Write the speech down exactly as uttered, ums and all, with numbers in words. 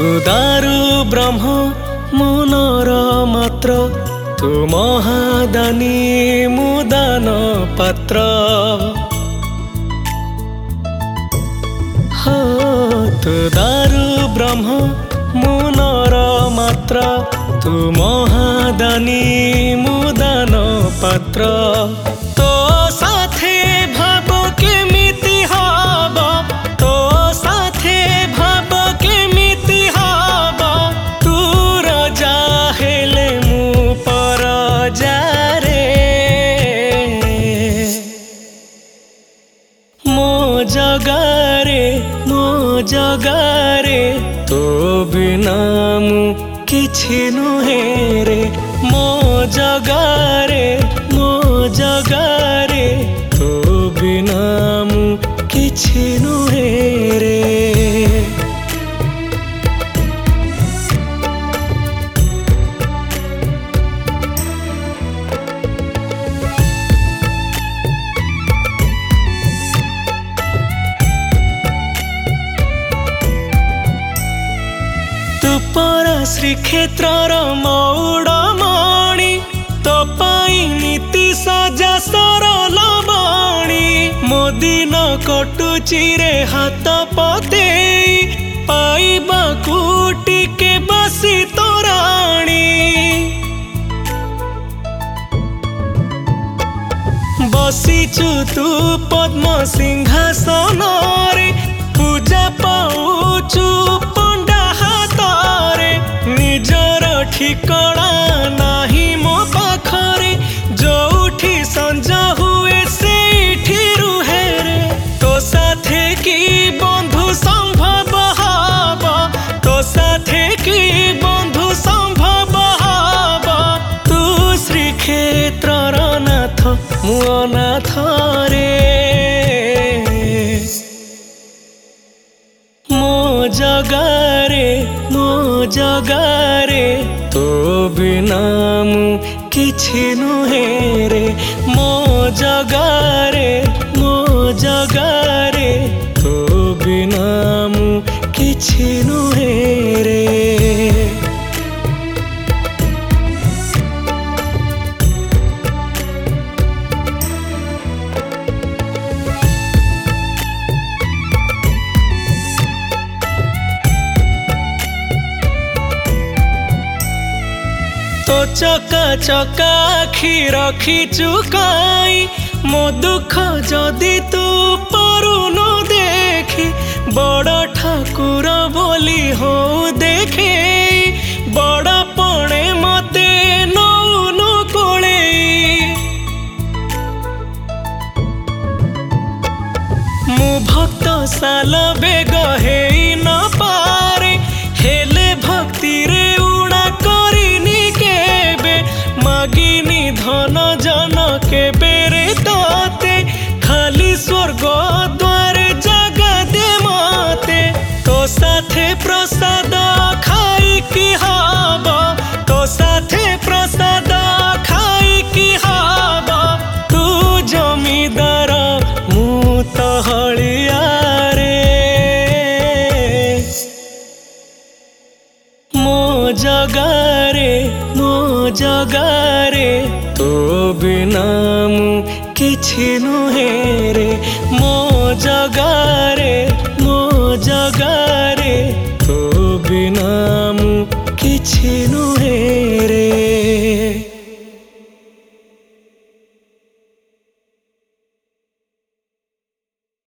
तू दारु ब्रह्म मुनर मात्र, तू महादानी मुदान पात्र। हाँ तू दारु ब्रह्म मुनर मात्र, तू महादानी मुदान पात्र। तो साथे भाब केमिति हब, तो साथे भाब केमिति हब, तू रजा हेले मु परजा रे। मो जगारे मो जगारे तो बिना मु किछि नुहे रे। मो जगारे मो जगारे तो बिना मु किछि नुहे रे। तू परा श्रीक्षेत्र मौड़मणि, तो पाई नीति सजा सरल बाणी। मो दिन कटुची रे हाथ पते, पाइबा कुटिके बसी तोराणी। बसीचु तू पद्म सिंहासन रे, पूजा पाऊचु पंडा हातरे। निजर ठिकଣା नाही मो पाखरे, जोठी संजा हुए सेठी रुहे रे। तो साथे की बंधु संभव हब, तो साथे की बंधु संभव हब, तू श्रीक्षेत्रर नाथ मु अनाथ रे। मो जगारे मो जगारे तो बिना मु किछि नुहे रे। मो जगारे मो जगारे तो बिना मु किछि नुहे रे। तो चका चका आखि रखी चुकाई, मो दुख जदि तू परुनु देखी। बड़ ठाकुर बोली हो देखे, बड़ पणे मते नौनु कोले। मु भक्त साल बेग हेई न पारे, हेले भक्ति रे उड़ा करिनी केबे। मागिनी धन जन केबे रे तोते, खाली स्वर्ग द्वारे जगा दे मते। तो साथे प्रसाद खाई की हब, तो साथे प्रसाद खाई की हब, तू जमीदार मु तो हलिया रे। मो जगारे मो जगारे तो बिना मु किछि नुहे रे। मो जगारे मो जगारे तो बिना मु किछि नुहे।